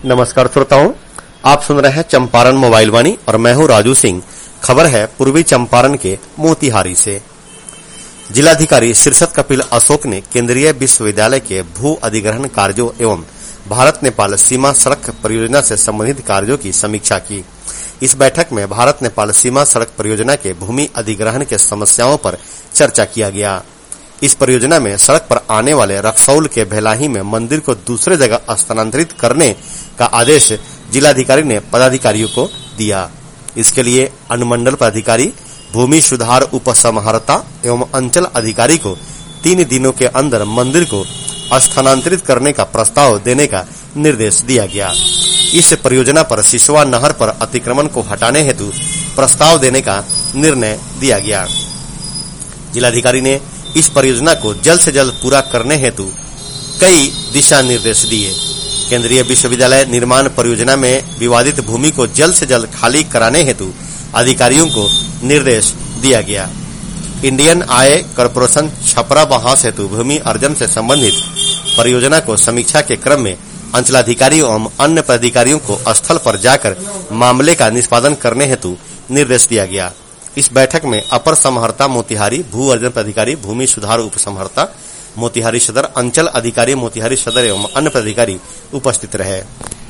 नमस्कार श्रोताओं, आप सुन रहे हैं चंपारण मोबाइल वाणी और मैं हूं राजू सिंह। खबर है पूर्वी चंपारण के मोतिहारी से। जिलाधिकारी शीर्षत कपिल अशोक ने केंद्रीय विश्वविद्यालय के भू अधिग्रहण कार्यों एवं भारत नेपाल सीमा सड़क परियोजना से संबंधित कार्यों की समीक्षा की। इस बैठक में भारत नेपाल सीमा सड़क परियोजना के भूमि अधिग्रहण के समस्याओं पर चर्चा किया गया। इस परियोजना में सड़क पर आने वाले रक्सौल के भेलाही में मंदिर को दूसरे जगह स्थानांतरित करने का आदेश जिलाधिकारी ने पदाधिकारियों को दिया। इसके लिए अनुमंडल पदाधिकारी, भूमि सुधार उपसमहर्ता एवं अंचल अधिकारी को 3 दिनों के अंदर मंदिर को स्थानांतरित करने का प्रस्ताव देने का निर्देश दिया गया। इस परियोजना पर सिसवा नहर पर अतिक्रमण को हटाने हेतु प्रस्ताव देने का निर्णय दिया गया। जिलाधिकारी ने इस परियोजना को जल्द से जल्द पूरा करने हेतु कई दिशा निर्देश दिए। केंद्रीय विश्वविद्यालय निर्माण परियोजना में विवादित भूमि को जल्द से जल्द खाली कराने हेतु अधिकारियों को निर्देश दिया गया। इंडियन ऑयल कॉर्पोरेशन छपरा बहास हेतु भूमि अर्जन से संबंधित परियोजना को समीक्षा के क्रम में अंचलाधिकारियों एवं अन्य पदाधिकारियों को स्थल पर जाकर मामले का निष्पादन करने हेतु निर्देश दिया गया। इस बैठक में अपर समहर्ता मोतिहारी, भू अर्जन पदाधिकारी, भूमि सुधार उपसमहर्ता मोतिहारी सदर, अंचल अधिकारी मोतिहारी सदर एवं अन्य पदाधिकारी उपस्थित रहे।